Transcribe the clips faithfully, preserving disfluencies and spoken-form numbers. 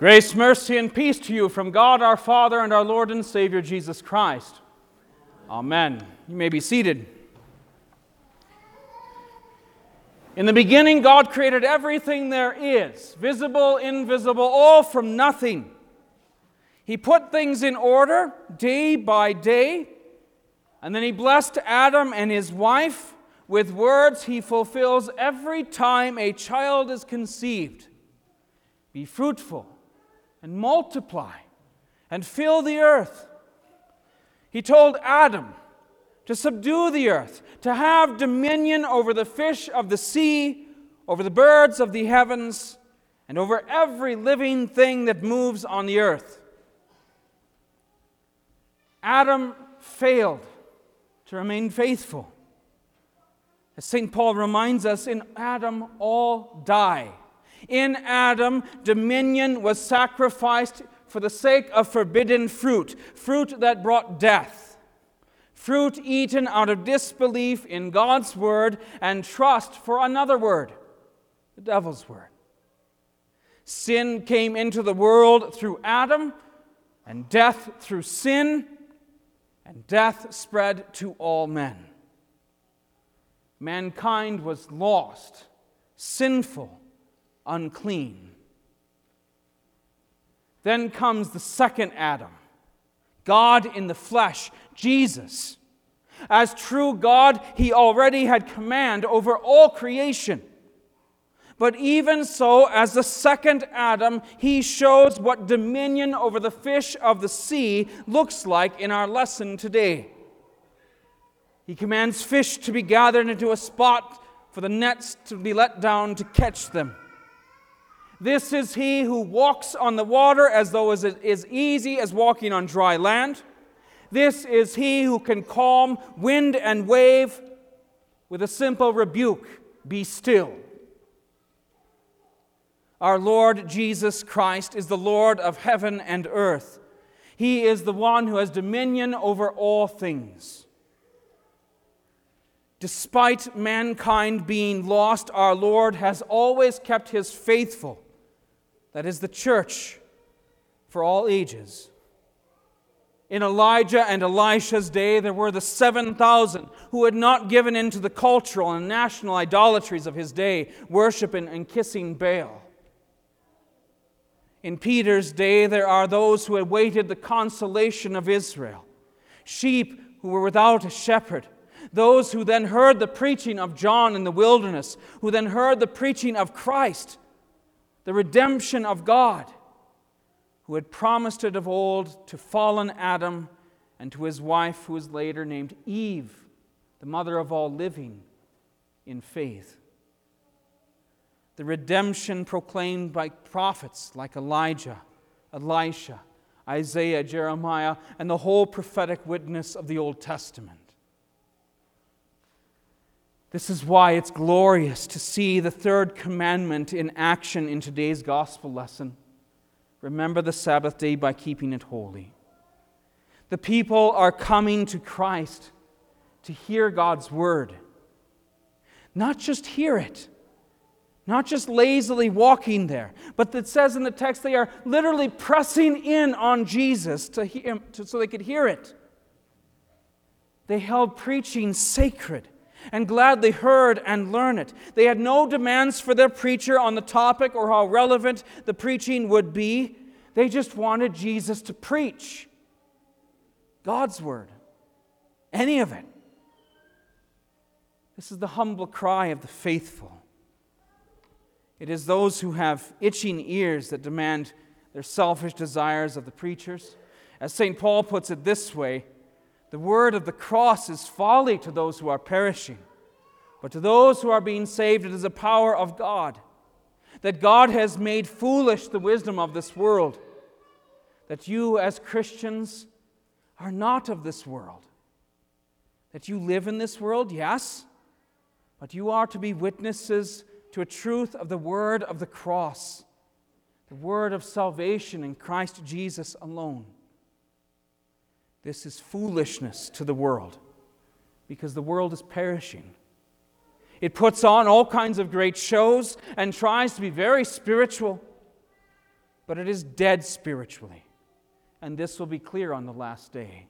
Grace, mercy, and peace to you from God our Father and our Lord and Savior Jesus Christ. Amen. You may be seated. In the beginning, God created everything there is, visible, invisible, all from nothing. He put things in order day by day, and then He blessed Adam and his wife with words He fulfills every time a child is conceived. Be fruitful and multiply and fill the earth. He told Adam to subdue the earth, to have dominion over the fish of the sea, over the birds of the heavens, and over every living thing that moves on the earth. Adam failed to remain faithful. As Saint Paul reminds us, in Adam all die. In Adam, dominion was sacrificed for the sake of forbidden fruit, fruit that brought death, fruit eaten out of disbelief in God's word and trust for another word, the devil's word. Sin came into the world through Adam, and death through sin, and death spread to all men. Mankind was lost, sinful, unclean. Then comes the second Adam, God in the flesh, Jesus. As true God, He already had command over all creation. But even so, as the second Adam, He shows what dominion over the fish of the sea looks like in our lesson today. He commands fish to be gathered into a spot for the nets to be let down to catch them. This is He who walks on the water as though it is easy as walking on dry land. This is He who can calm wind and wave with a simple rebuke, "Be still." Our Lord Jesus Christ is the Lord of heaven and earth. He is the one who has dominion over all things. Despite mankind being lost, our Lord has always kept His faithful, that is the church, for all ages. In Elijah and Elisha's day, there were the seven thousand who had not given in to the cultural and national idolatries of his day, worshiping and kissing Baal. In Peter's day, there are those who awaited the consolation of Israel, sheep who were without a shepherd, those who then heard the preaching of John in the wilderness, who then heard the preaching of Christ, the redemption of God, who had promised it of old to fallen Adam and to his wife, who was later named Eve, the mother of all living in faith. The redemption proclaimed by prophets like Elijah, Elisha, Isaiah, Jeremiah, and the whole prophetic witness of the Old Testament. This is why it's glorious to see the third commandment in action in today's gospel lesson. Remember the Sabbath day by keeping it holy. The people are coming to Christ to hear God's word. Not just hear it, not just lazily walking there, but it says in the text they are literally pressing in on Jesus to hear, to, so they could hear it. They held preaching sacred and gladly heard and learned it. They had no demands for their preacher on the topic or how relevant the preaching would be. They just wanted Jesus to preach God's word, any of it. This is the humble cry of the faithful. It is those who have itching ears that demand their selfish desires of the preachers. As Saint Paul puts it this way, the word of the cross is folly to those who are perishing, but to those who are being saved, it is the power of God. That God has made foolish the wisdom of this world. That you as Christians are not of this world. That you live in this world, yes, but you are to be witnesses to a truth of the word of the cross, the word of salvation in Christ Jesus alone. This is foolishness to the world, because the world is perishing. It puts on all kinds of great shows and tries to be very spiritual. but it is dead spiritually. And this will be clear on the last day.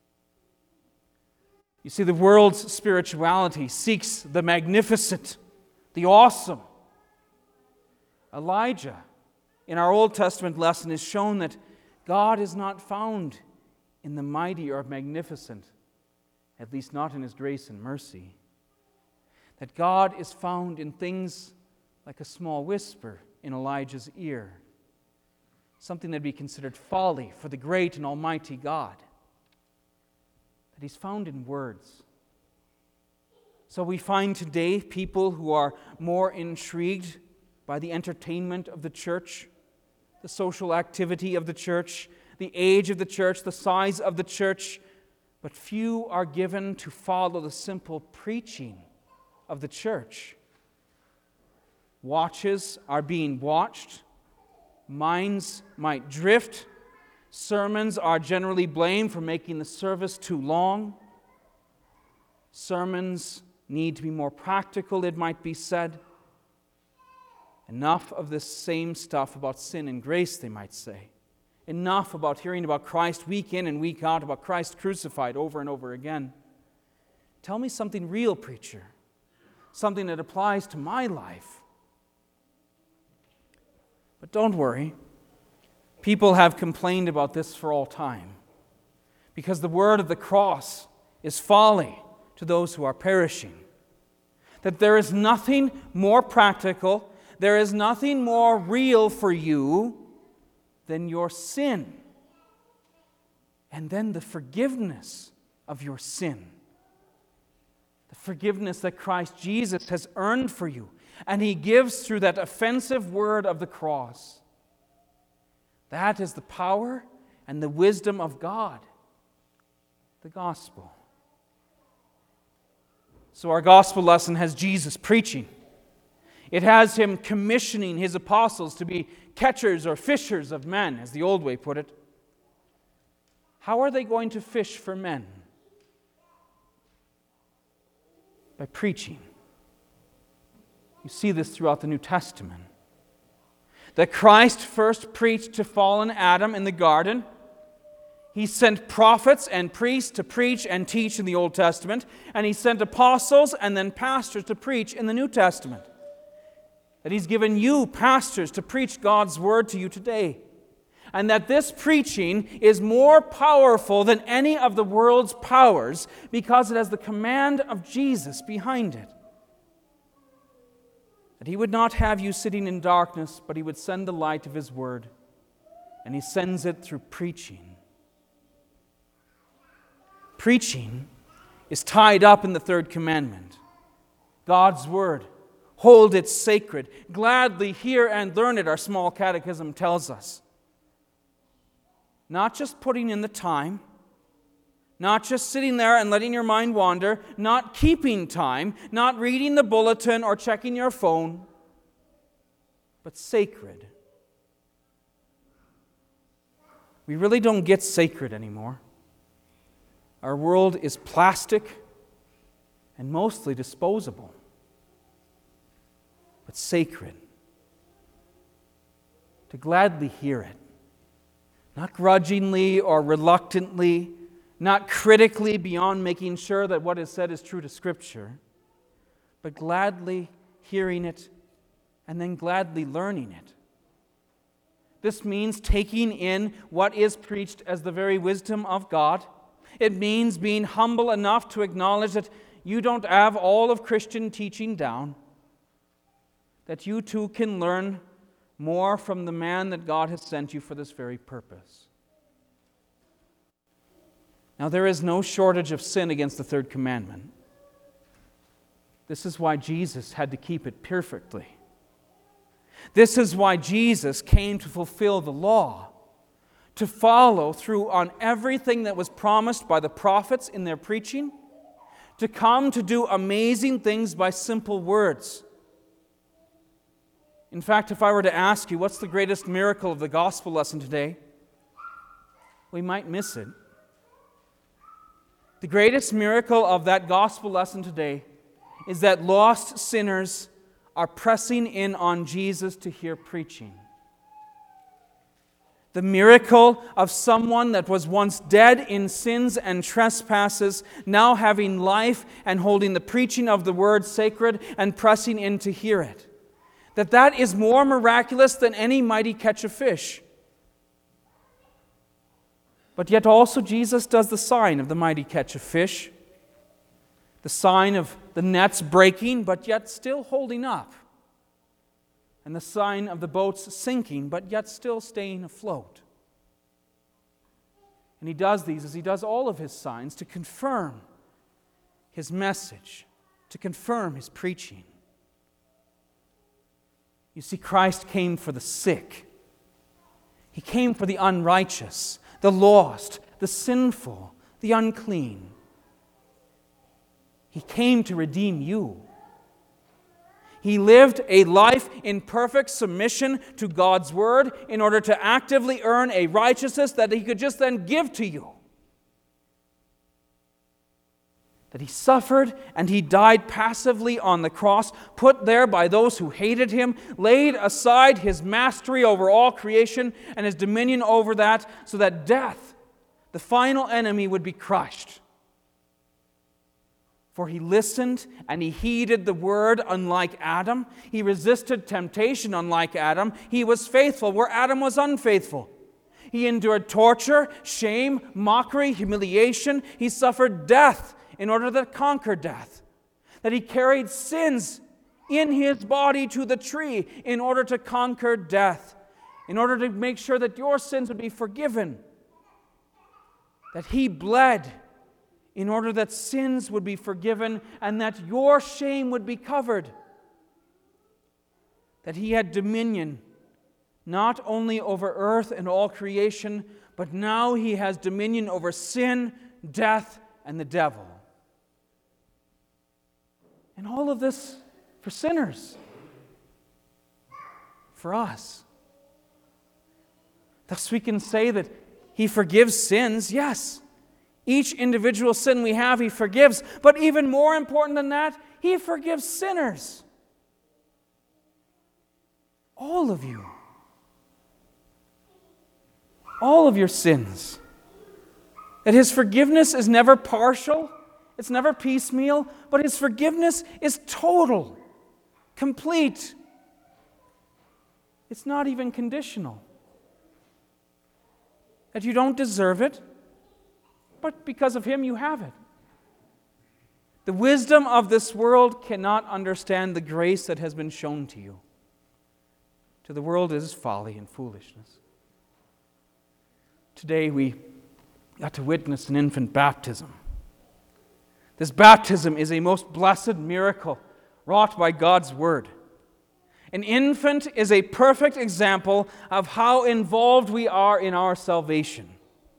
You see, the world's spirituality seeks the magnificent, the awesome. Elijah, in our Old Testament lesson, is shown that God is not found in the mighty or magnificent, at least not in His grace and mercy. That God is found in things like a small whisper in Elijah's ear, something that would be considered folly for the great and almighty God. That He's found in words. So we find today people who are more intrigued by the entertainment of the church, the social activity of the church, the age of the church, the size of the church, but few are given to follow the simple preaching of the church. Watches are being watched. Minds might drift. Sermons are generally blamed for making the service too long. Sermons need to be more practical, it might be said. Enough of this same stuff about sin and grace, they might say. Enough about hearing about Christ week in and week out, about Christ crucified over and over again. Tell me something real, preacher. Something that applies to my life. But don't worry. People have complained about this for all time. Because the word of the cross is folly to those who are perishing. That there is nothing more practical, there is nothing more real for you than your sin. And then the forgiveness of your sin. The forgiveness that Christ Jesus has earned for you. And He gives through that offensive word of the cross. That is the power and the wisdom of God. The gospel. So our gospel lesson has Jesus preaching. It has Him commissioning His apostles to be catchers or fishers of men, as the old way put it. How are they going to fish for men? By preaching. You see this throughout the New Testament. That Christ first preached to fallen Adam in the garden. He sent prophets and priests to preach and teach in the Old Testament. And He sent apostles and then pastors to preach in the New Testament. That He's given you, pastors, to preach God's Word to you today. And that this preaching is more powerful than any of the world's powers because it has the command of Jesus behind it. That He would not have you sitting in darkness, but He would send the light of His Word. And He sends it through preaching. Preaching is tied up in the third commandment. God's Word. Hold it sacred. Gladly hear and learn it, our small catechism tells us. Not just putting in the time, not just sitting there and letting your mind wander, not keeping time, not reading the bulletin or checking your phone, but sacred. We really don't get sacred anymore. Our world is plastic and mostly disposable. But sacred. To gladly hear it. Not grudgingly or reluctantly, not critically beyond making sure that what is said is true to Scripture, but gladly hearing it and then gladly learning it. This means taking in what is preached as the very wisdom of God. It means being humble enough to acknowledge that you don't have all of Christian teaching down. That you too can learn more from the man that God has sent you for this very purpose. Now, there is no shortage of sin against the third commandment. This is why Jesus had to keep it perfectly. This is why Jesus came to fulfill the law, to follow through on everything that was promised by the prophets in their preaching, to come to do amazing things by simple words. In fact, if I were to ask you, what's the greatest miracle of the gospel lesson today? We might miss it. The greatest miracle of that gospel lesson today is that lost sinners are pressing in on Jesus to hear preaching. The miracle of someone that was once dead in sins and trespasses, now having life and holding the preaching of the word sacred and pressing in to hear it. That that is more miraculous than any mighty catch of fish. But yet also Jesus does the sign of the mighty catch of fish. The sign of the nets breaking, but yet still holding up. And the sign of the boats sinking, but yet still staying afloat. And he does these, as he does all of his signs, to confirm his message, to confirm his preaching. You see, Christ came for the sick. He came for the unrighteous, the lost, the sinful, the unclean. He came to redeem you. He lived a life in perfect submission to God's word in order to actively earn a righteousness that he could just then give to you. That he suffered and he died passively on the cross, put there by those who hated him, laid aside his mastery over all creation and his dominion over that, so that death, the final enemy, would be crushed. For he listened and he heeded the word unlike Adam. He resisted temptation unlike Adam. He was faithful where Adam was unfaithful. He endured torture, shame, mockery, humiliation. He suffered death in order to conquer death. That he carried sins in his body to the tree in order to conquer death. In order to make sure that your sins would be forgiven. That he bled in order that sins would be forgiven and that your shame would be covered. That he had dominion not only over earth and all creation, but now he has dominion over sin, death, and the devil. And all of this for sinners. For us. Thus we can say that he forgives sins, yes. Each individual sin we have, he forgives. But even more important than that, he forgives sinners. All of you. All of your sins. That his forgiveness is never partial, it's never piecemeal, but his forgiveness is total, complete. It's not even conditional. That you don't deserve it, but because of him you have it. The wisdom of this world cannot understand the grace that has been shown to you. To the world it is folly and foolishness. Today we got to witness an infant baptism. This baptism is a most blessed miracle wrought by God's word. An infant is a perfect example of how involved we are in our salvation.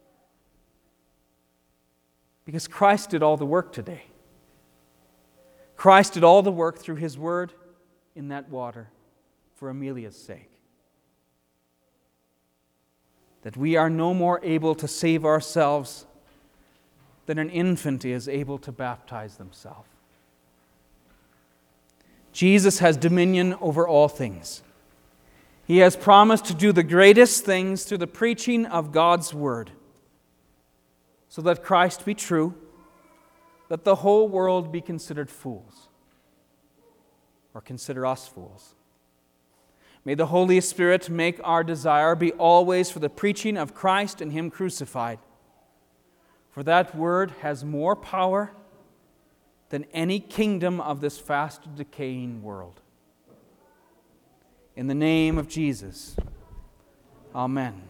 Because Christ did all the work today. Christ did all the work through his word in that water for Amelia's sake. That we are no more able to save ourselves than an infant is able to baptize themselves. Jesus has dominion over all things. He has promised to do the greatest things through the preaching of God's word. So that Christ be true, that the whole world be considered fools, or consider us fools. May the Holy Spirit make our desire be always for the preaching of Christ and him crucified. For that word has more power than any kingdom of this fast decaying world. In the name of Jesus, amen.